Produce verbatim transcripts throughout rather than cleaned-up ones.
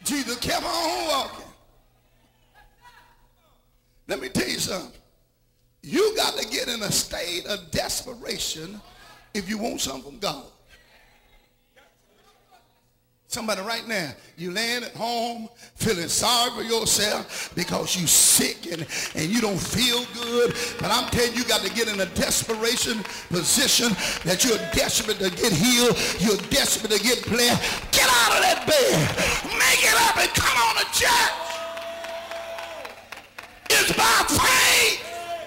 Jesus kept on walking. Let me tell you something. You got to get in a state of desperation if you want something from God. Somebody right now, you laying at home feeling sorry for yourself because you sick and, and you don't feel good. But I'm telling you, you got to get in a desperation position that you're desperate to get healed. You're desperate to get blessed. Get out of that bed. Make it up and come on to church. It's by faith.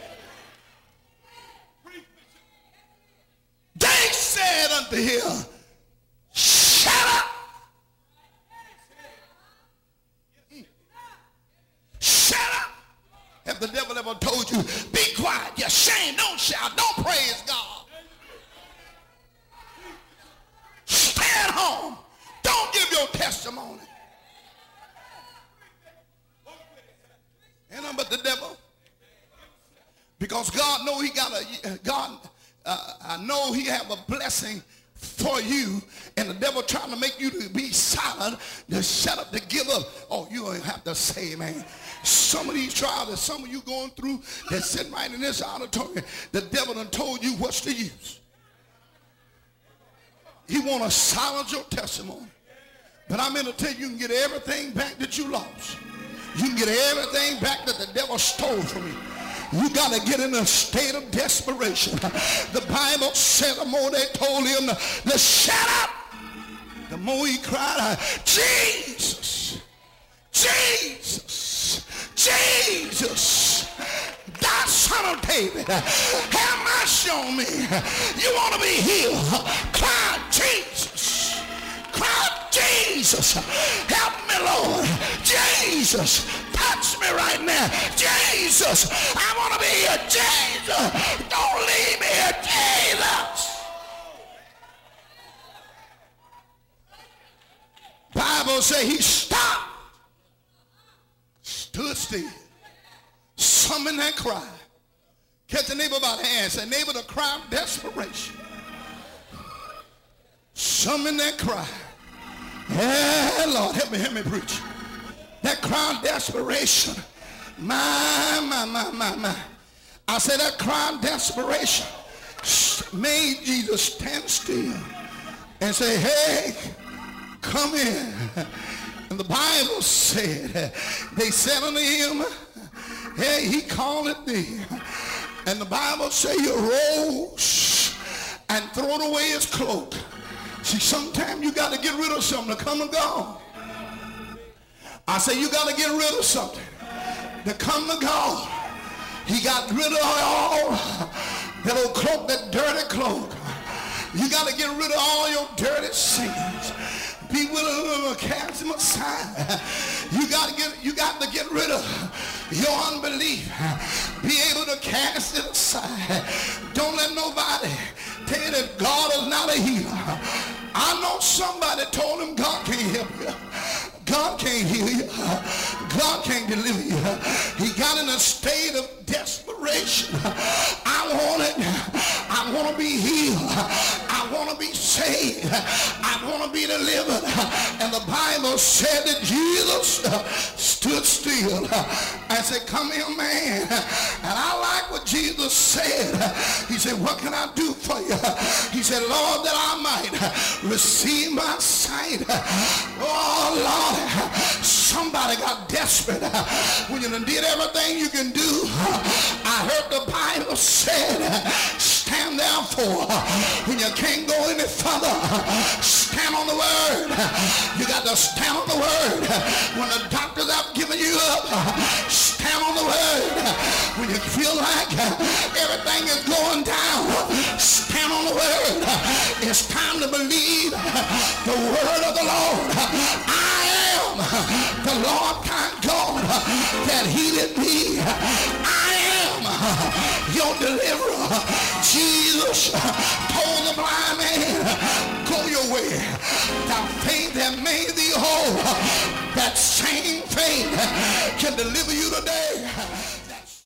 They said unto him, shut up. Shut up. Have the devil ever told you, be quiet, you're ashamed, don't shout, don't praise God. Stay at home. Don't give your testimony. Ain't nothing but the devil. Because God know he got a, God, uh, I know he have a blessing for you, and the devil trying to make you to be silent, to shut up, to give up. Oh, you don't have to say, man. Some of these trials that some of you going through, that's sitting right in this auditorium, the devil done told you what's the use. He want to silence your testimony. But I'm going to tell you, you can get everything back that you lost. You can get everything back that the devil stole from you. You got to get in a state of desperation. The Bible said the more they told him to shut up, the more he cried out, Jesus, Jesus, Jesus, thou son of David, have mercy on me. You want to be healed? Cry, Jesus. Cry, Jesus. Help me, Lord. Jesus, touch me right now. Jesus, I want to be here. Jesus, don't leave me here. Jesus. Bible say he stopped, stood still, summoned that cry. Catch the neighbor by the hand. Say, neighbor, the cry of desperation. Summon that cry. Yeah, Lord, help me, help me preach. That cry of desperation. My, my, my, my, my. I said that cry of desperation made Jesus stand still and say, hey, come in. And the Bible said, they said unto him, hey, he calleth thee. And the Bible say he arose and throwed away his cloak. See, sometimes you got to get rid of something to come and go. I say you got to get rid of something to come to God. He got rid of all that old cloak, that dirty cloak. You got to get rid of all your dirty sins. Be willing to cast them aside. You got to get you got to get rid of your unbelief. Be able to cast it aside. Don't let nobody tell you that God is not a healer. I know somebody told him God can't help you. God can't heal you. God can't deliver you. He got in a state of desperation. I want it. I want to be healed. I want to be saved. I want to be delivered. And the Bible said that Jesus stood still and said, come here, man. And I like what Jesus said. He said, what can I do for you? He said, Lord, that I might receive my sight. Oh, Lord. Somebody got desperate when you done did everything you can do. I heard the Bible said, stand therefore when you can't go any further. Stand on the word. You got to stand on the word. When the doctors have given you up, stand on the word. When you feel like everything is going down, stand on the word. It's time to believe the word of the Lord. I am the Lord thy God that healeth thee. I am your deliverer. Jesus told the blind man, go your way. Thy faith that made thee whole. That same faith can deliver you today.